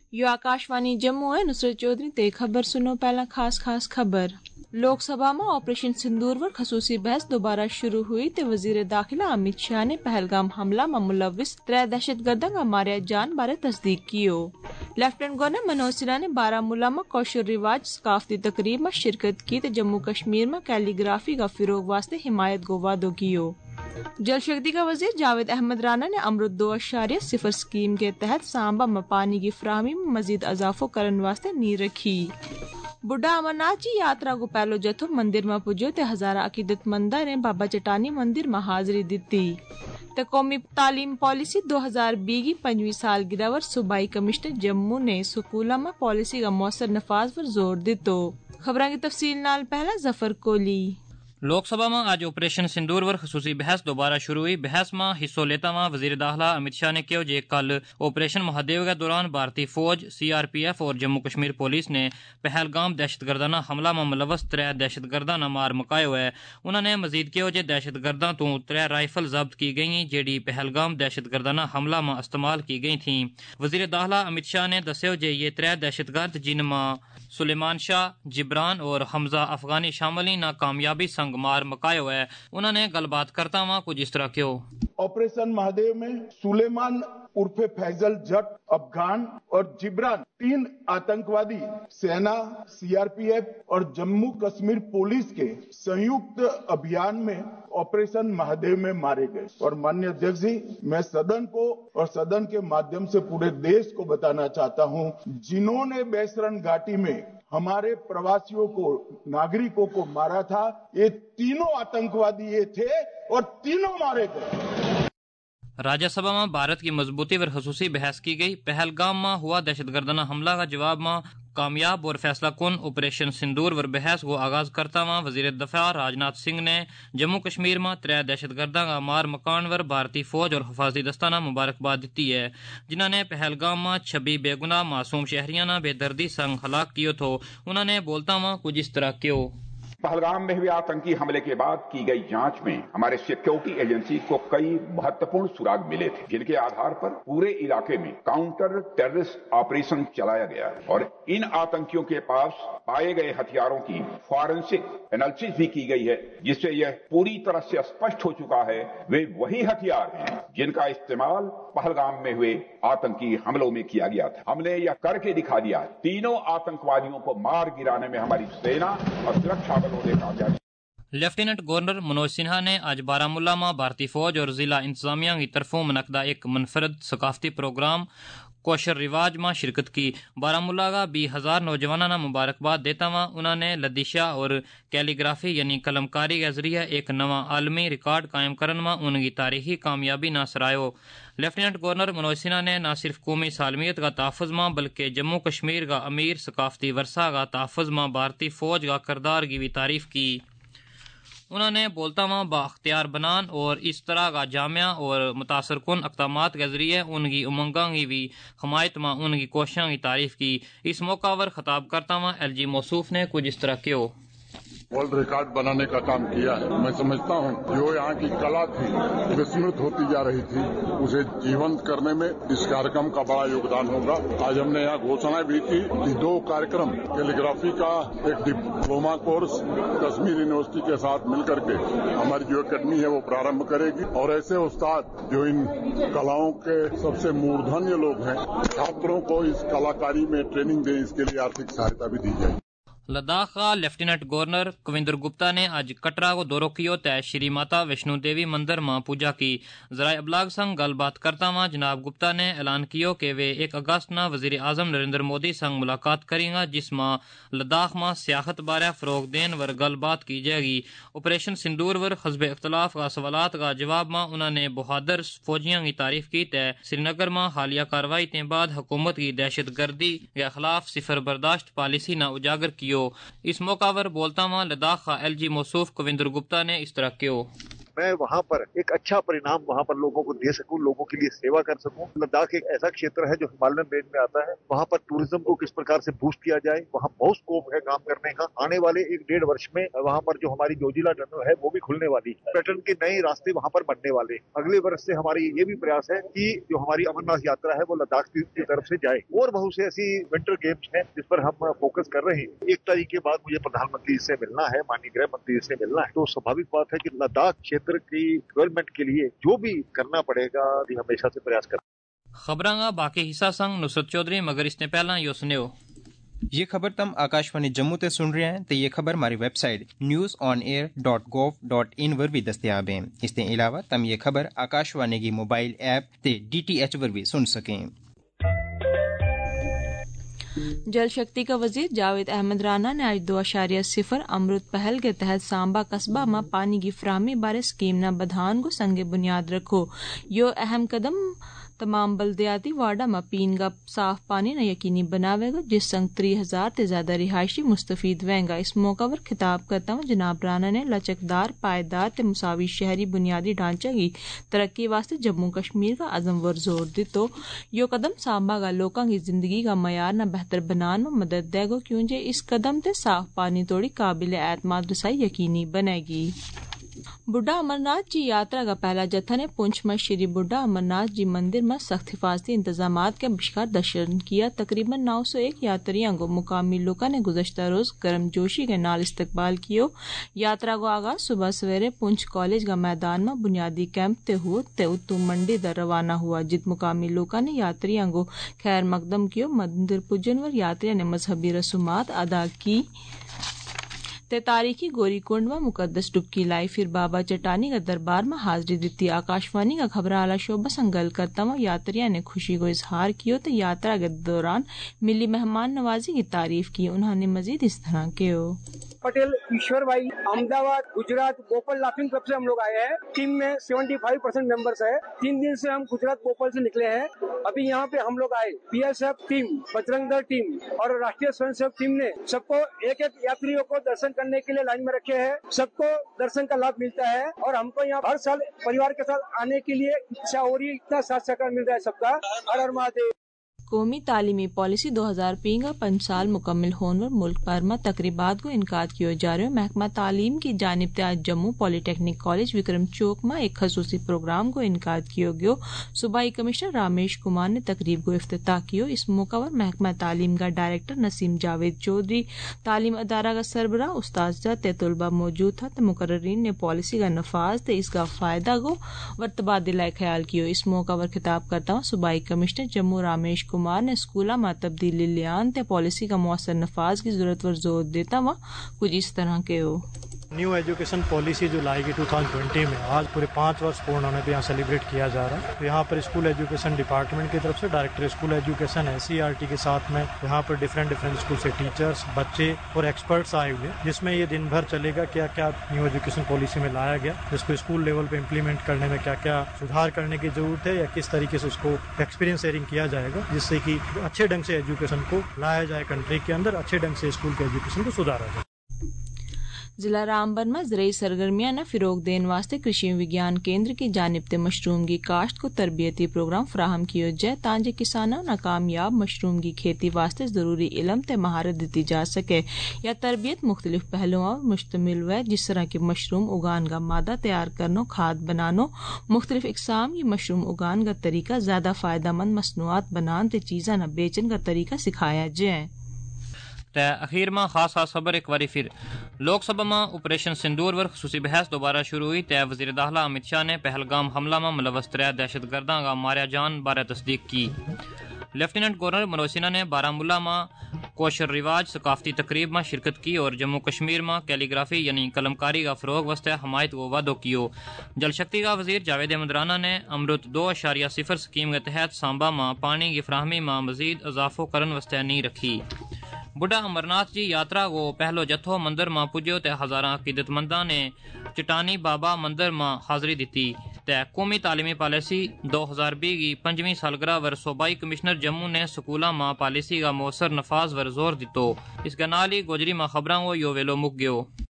यो आकाशवाणी जम्मू है। नुसरत चौधरी ते खबर सुनो। पहला खास खबर। लोकसभा में ऑपरेशन सिंदूर पर खसूसी बहस दोबारा शुरू हुई तो वजीर दाखिला अमित शाह ने पहलगाम हमला में मुलविस 3 दहशतगर्दों का मारिया जान बारे तस्दीक की हो। लेफ्टिनेंट गवर्नर मनोज सिन्हा ने बारामूला में कौशल रिवाज सकाफती तकरीब में शिरकत की तो जम्मू कश्मीर में कैलीग्राफी का फिरोग वास्ते हिमायत को वादो की हो। जल शक्ति का वजीर जावेद अहमद राना ने अमृत 2.0 स्कीम के तहत सांबा में पानी की फराहमी में मजीद इजाफो करने वास्ते नींव रखी। बुढ़ा अमरनाथ जी यात्रा को पहलो जत्थो मंदिर में पुजो ते हजारा अकीदतमंदा ने बाबा चटानी मंदिर में हाजिरी दी। ते कौमी तालीम पॉलिसी 2020 की 5वीं सालगिरह पर सूबाई कमिश्नर जम्मू ने स्कूलों में पॉलिसी का मौसर नफाज पर जोर दितो। खबरों की तफसील नाल पहला जफर कोली। लोकसभा में आज ऑपरेशन सिंदूर पर खसूसी बहस दोबारा शुरू हुई। बहस में हिस्सों लेता हुआ वजीर दाखिला अमित शाह ने कहा कि कल ऑपरेशन महादेव के दौरान भारतीय फौज, CRPF और जम्मू कश्मीर पुलिस ने पहलगाम दहशतगर्दाना हमला में मुलवस 3 दहशतगर्दा मार मुकायो है। उन्होंने मजीद कहा कि दहशतगर्दा तो 3 राइफल जब्त की गई जेडी पहलगाम दहशतगर्दाना हमला में इस्तेमाल की गई थी। वजीर दाखिला अमित शाह ने दस्यो जे ये 3 दहशतगर्द जिनमें सुलेमान शाह, जिब्रान और हमजा अफगानी शामिल ना कामयाबी संग मार मकायो है। उन्होंने गलबात करता हुआ कुछ इस तरह क्यों। ऑपरेशन महादेव में सुलेमान उर्फे फैजल जट अफगान और जिब्रान 3 आतंकवादी सेना, CRPF और जम्मू कश्मीर पुलिस के संयुक्त अभियान में ऑपरेशन महादेव में मारे गए। और माननीय अध्यक्ष जी, मैं सदन को और सदन के माध्यम से पूरे देश को बताना चाहता हूं, जिन्होंने बेसरन घाटी में हमारे प्रवासियों को, नागरिकों को मारा था, ये तीनों आतंकवादी ये थे और तीनों मारे गए। राज्यसभा में भारत की मजबूती पर खसूसी बहस की गई। पहलगाम में हुआ दहशतगर्दाना हमला का जवाब में कामयाब और फैसला कुन ऑपरेशन सिंदूर पर बहस को आगाज करता हुआ वजीर दफा राजनाथ सिंह ने जम्मू कश्मीर में 3 दहशतगर्दा का मार मकान पर भारतीय फौज और हिफाजती दस्ताना मुबारकबाद दी है, जिन्होंने पहलगाम में 26 बेगुनाह मासूम शहरियाना बेदर्दी संग हलाक कियो थो। उन्होंने बोलता हुआ कुछ इस तरह क्यों। पहलगाम में हुए आतंकी हमले के बाद की गई जांच में हमारे सिक्योरिटी एजेंसी को कई महत्वपूर्ण सुराग मिले थे, जिनके आधार पर पूरे इलाके में काउंटर टेररिस्ट ऑपरेशन चलाया गया और इन आतंकियों के पास पाए गए हथियारों की फॉरेंसिक एनालिसिस भी की गई है, जिससे यह पूरी तरह से स्पष्ट हो चुका है वे वही हथियार हैं जिनका इस्तेमाल पहलगाम में हुए आतंकी हमलों में किया गया था। हमने यह करके दिखा दिया, तीनों आतंकवादियों को मार गिराने में हमारी सेना और सुरक्षा बलों ने कामयाबी। लेफ्टिनेंट गवर्नर मनोज सिन्हा ने आज बारामूला में भारतीय फौज और जिला इंतजामिया की तरफों मुनक्दा एक मुनफरद सकाफती प्रोग्राम कौशल रिवाज में शिरकत की। बारामूला का 20,000 नौजवानों मुबारकबाद देता हुआ उन्होंने लदीशा और कैलीग्राफी यानी कलमकारी के जरिए एक नवा आलमी रिकॉर्ड कायम करने में उनकी तारीखी कामयाबी न सरायो। लेफ्टिनेंट गवर्नर मनोज सिन्हा ने न सिर्फ कौमी सालमियत का तहफ़्फ़ुज़ में बल्कि जम्मू कश्मीर का अमीर सकाफती वरसा का तहफ़्फ़ुज़ में भारतीय फौज का किरदार की भी तारीफ की। उन्होंने बोलता हुआ बाख्तियार बनान और इस तरह का जामिया और मुतासर कुन अक़दामात के जरिए उनकी उमंगा की भी हमायत में उनकी कोशिशों की तारीफ की। इस मौका पर खिताब करता हुआ LG मौसूफ ने कुछ इस तरह क्यों। वर्ल्ड रिकॉर्ड बनाने का काम किया है। मैं समझता हूँ जो यहाँ की कला थी विस्मृत होती जा रही थी, उसे जीवंत करने में इस कार्यक्रम का बड़ा योगदान होगा। आज हमने यहाँ घोषणा भी की कि 2 कार्यक्रम, कैलीग्राफी का एक डिप्लोमा कोर्स कश्मीर यूनिवर्सिटी के साथ मिलकर के हमारी जो अकेडमी है वो प्रारंभ करेगी और ऐसे उस्ताद जो इन कलाओं के सबसे मूर्धन्य लोग हैं, छात्रों को इस कलाकारी में ट्रेनिंग दें, इसके लिए आर्थिक सहायता भी दी जाएगी। लद्दाख का लेफ्टिनेंट गवर्नर कविंदर गुप्ता ने आज कटरा को दौरो कियो तय श्री माता वैष्णो देवी मंदिर में पूजा की। जराए अबलाग संग गलबात करता हुआ जनाब गुप्ता ने ऐलान कियो कि वे 1 अगस्त न वजीर आजम नरेंद्र मोदी संग मुलाकात करेंगे, जिसमें लद्दाख में सियाहत बारे फरोग देने वर गलबात की जाएगी। ऑपरेशन सिंदूर वर हस्ब इख्तलाफ का सवालात का जवाब में उन्होंने बहादुर फौजियों की तारीफ की तय श्रीनगर में हालिया कार्रवाई के बाद हुकूमत की दहशत गर्दी के खिलाफ सिफर बर्दाश्त पॉलिसी न उजागर कियो। इस मौका पर बोलता हुआ लद्दाख का LG मौसूफ कविंदर गुप्ता ने इस तरह क्यों। मैं वहाँ पर एक अच्छा परिणाम वहाँ पर लोगों को दे सकूं, लोगों के लिए सेवा कर सकूं। लद्दाख एक ऐसा क्षेत्र है जो हिमालयन रेंज में आता है, वहाँ पर टूरिज्म को किस प्रकार से बूस्ट किया जाए, वहाँ बहुत स्कोप है काम करने का। आने वाले 1-1.5 वर्ष में वहाँ पर जो हमारी जोजिला टनल है वो भी खुलने वाली है, पर्यटन के नए रास्ते वहाँ पर बनने वाले। अगले वर्ष से हमारी ये भी प्रयास है कि जो हमारी अमरनाथ यात्रा है वो लद्दाख की तरफ से जाए। और बहुत से ऐसी विंटर गेम्स हैं जिस पर हम फोकस कर रहे हैं। 1 तारीख के बाद मुझे प्रधानमंत्री से मिलना है, माननीय गृह मंत्री से मिलना है, तो स्वाभाविक बात है कि लद्दाख क्षेत्र की डेवलपमेंट के लिए जो भी करना पड़ेगा हमेशा से प्रयास कर। खबरां बाकी हिस्सा संग नुसरत चौधरी मगर इसने पहला यो सुनियो। ये खबर तुम आकाशवाणी जम्मू ते सुन रहे हैं तो ये खबर हमारी वेबसाइट newsonair.gov.in पर भी दस्तयाब है। इसके अलावा तुम ये खबर आकाशवाणी की मोबाइल ऐप ते DTH पर भी सुन सकें। जल शक्ति का वजीर जावेद अहमद राना ने आज 2.0 अमृत पहल के तहत सांबा कस्बा में पानी की फराहमी बारे स्कीम न बधान को संगे बुनियाद रखो। यो अहम कदम तमाम बल्दियाती वार्डा में पीन का साफ पानी न यकीनी बनावेगा, जिस संग 3000 से ज्यादा रिहायशी मुस्तफीद वेंगा। इस मौका पर खिताब करता हूँ जनाब राना ने लचकदार, पायदार ते मुसावी शहरी बुनियादी ढांचा की तरक्की वास्ते जम्मू कश्मीर का अज़म वर जोर दितो। यो कदम सांबा का लोगों की जिंदगी का मयार न बेहतर बनाने में मदद देगो, क्योंकि इस कदम ते साफ पानी तोड़ी काबिल एतमाद रसाई यकीनी बनेगी। बुढ़ा अमरनाथ जी यात्रा का पहला जत्था ने पुंछ में श्री बुढ़ा अमरनाथ जी मंदिर में सख्त हिफाजती इंतजाम के बहिष्कार दर्शन किया। तकरीबन 901 यात्रियों को मुकामी लोगों ने गुज़श्ता रोज गर्मजोशी के नाल इस्तकबाल कियो। यात्रा को आगाज सुबह सवेरे पुंछ कॉलेज का मैदान में बुनियादी कैंप ते हुआ ते उत्तू मंडी दर रवाना हुआ, जित मुकामी लोगों ने यात्रियों को खैर मकदम कियो। मंदिर पुजन वर यात्रियों ने मजहबी रसूमात अदा की ते तारीखी गोरी कुंड में मुकद्दस डुबकी लाई, फिर बाबा चटानी का दरबार में हाजिरी दी। आकाशवाणी का खबर आला शोबा संगल करता हुआ यात्रियों ने खुशी को इजहार किया तो यात्रा के दौरान मिली मेहमान नवाजी की तारीफ की। उन्होंने मजीद इस तरह के पटेल ईश्वर भाई अहमदाबाद गुजरात भोपाल लाफिंग क्लब से हम लोग आए हैं। टीम में 75% मेंबर्स है। 3 दिन से हम गुजरात भोपाल से निकले हैं। अभी यहाँ पे हम लोग आए, BSF team, Bajrang Dal team और राष्ट्रीय स्वयंसेवक टीम ने सबको एक यात्रियों को दर्शन करने के लिए लाइन में रखे हैं। सबको दर्शन का लाभ मिलता है और हमको यहाँ हर साल परिवार के साथ आने के लिए इच्छा हो रही है। इतना साथ सहकार मिल रहा है सबका। हर हर महादेव। कौमी तालीमी पॉलिसी 2020 का 5 साल मुकम्मल होने पर मुल्क भर में तकरीबात को इनकाद किया जा रहा है। महकमा तालीम की जानिब से आज जम्मू पॉलीटेक्निक कॉलेज विक्रम चौक में एक खसूसी प्रोग्राम को इनकाद किया गया। सूबाई कमिश्नर रामेश कुमार ने तकरीब को इफ्तिताह किया। इस मौका पर महकमा तालीम का डायरेक्टर नसीम जावेद चौधरी, तालीम अदारा का सरबराह उस्ताद ते तलबा मौजूद था। तो मुकर्रीन ने पॉलिसी का नफाज ते इसका फायदा को व तबादला ख्याल किया। इस मौका पर खिताब करता हूँ सूबाई कमिश्नर जम्मू रामेश कुमार ने स्कूल में तब्दीली लियान ते पॉलिसी का मौसर नफाज की जरूरत पर जोर देता हुआ कुछ इस तरह के हो। न्यू एजुकेशन पॉलिसी जो लाएगी 2020 में, आज पूरे 5 वर्ष पूर्ण होने पे यहाँ सेलिब्रेट किया जा रहा है। तो यहाँ पर स्कूल एजुकेशन डिपार्टमेंट की तरफ से डायरेक्टर स्कूल एजुकेशन SCERT के साथ में यहाँ पर डिफरेंट स्कूल से टीचर्स, बच्चे और एक्सपर्ट्स आए हुए, जिसमें ये दिन भर चलेगा क्या क्या न्यू एजुकेशन पॉलिसी में लाया गया, जिसको स्कूल लेवल पे इम्प्लीमेंट करने में क्या क्या सुधार करने की जरूरत है या किस तरीके से उसको एक्सपीरियंस शेयरिंग किया जाएगा, जिससे कि अच्छे ढंग से एजुकेशन को लाया जाए कंट्री के अंदर, अच्छे ढंग से स्कूल के एजुकेशन को सुधारा जाए। जिला रामबन में ज़रई सरगर्मियां न फिरोग देने वास्ते कृषि विज्ञान केंद्र की जानिब से मशरूम की काश्त को तरबियती प्रोग्राम फराहम किया जाए ताकि किसानों न कामयाब मशरूम की खेती वास्ते जरूरी इलम ते महारत दी जा सके। या तरबियत मुख्तलिफ पहलुओं पर मुश्तमिल है, जिस तरह की मशरूम उगान का मादा तैयार करना, खाद बनानो, मुख्तलिफ इकसाम की मशरूम उगान का तरीका, ज्यादा फायदेमंद मसनूआत बनान ते चीज़ा न बेचन का तरीका सिखाया जाए। अखीर में खास खबर एक बार फिर लोकसभा में ऑपरेशन सिंदूर पर खसूसी बहस दोबारा शुरू हुई। तय वजीर दाखिला अमित शाह ने पहलगाम हमला में मुलव्वस 3 दहशतगर्दों का मारिया जान बारे तस्दीक की। लेफ्टिनेंट गवर्नर मनोज सिन्हा ने बारामूला में कोशर रिवाज सकाफती तकरीब में शिरकत की और जम्मू कश्मीर में कैलीग्राफी यानी कलमकारी का फरोग वास्ते हमायत को वादो कियो। जल शक्ति का वजीर जावेद अहमद राना ने अमृत 2.0 स्कीम के तहत सांबा में पानी की फराहमी में मजीद इजाफो करने वास्ते नींह रखी। बुढ़ा अमरनाथ जी यात्रा को पहलो जत्थो मंदिर में पुजो ते हजारा अकीदतमंदा ने चटानी बाबा मंदिर में हाजिरी दी। ते कौमी तालीमी पॉलिसी 2020 की 5वीं सालगिरह वर सूबाई कमिश्नर जम्मू ने स्कूलों में पॉलिसी का मौसर नफाज वर जोर दितो। इसके नाल ही गोजरी में खबरों को यो वेलो मुक गयो।